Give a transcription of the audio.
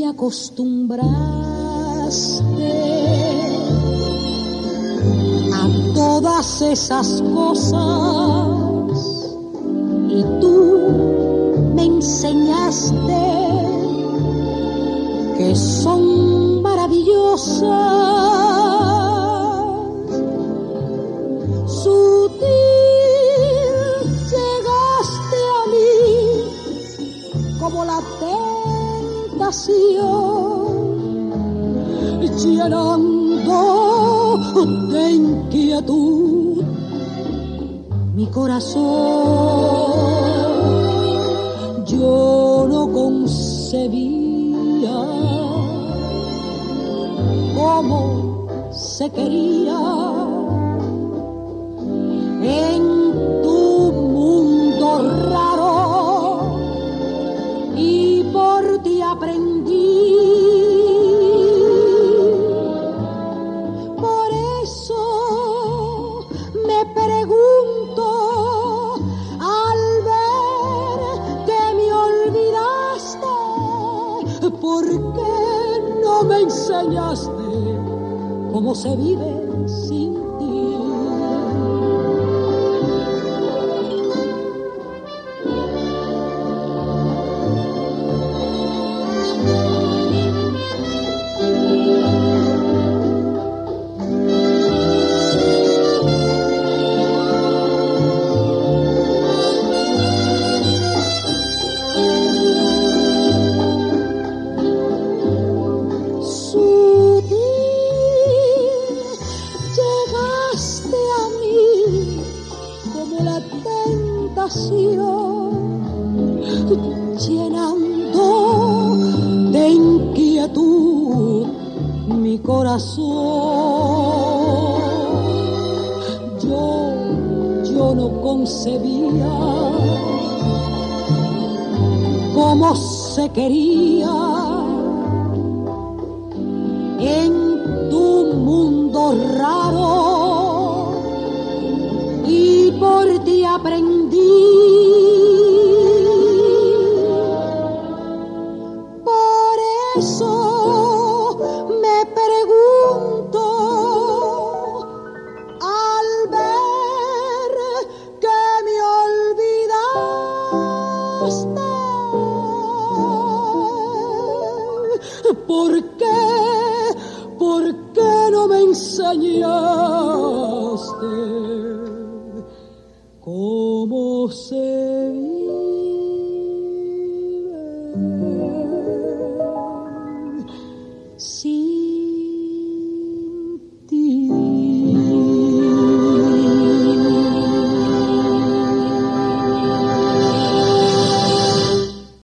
me acostumbraste a todas esas cosas y tú me enseñaste que son maravillosas. Sutil llegaste a mí como la tentación, llenando de inquietud mi corazón. Yo no concebía cómo se quería en tu mundo raro, y por ti aprendí. Por eso me pregunto al ver que me olvidaste, ¿por qué no me enseñaste cómo se vive sin ti? Llenando de inquietud mi corazón. Yo no concebía cómo se quería en tu mundo raro, y por ti aprendí. Por eso me pregunto al ver que me olvidaste, ¿por qué no me enseñaste cómo se vive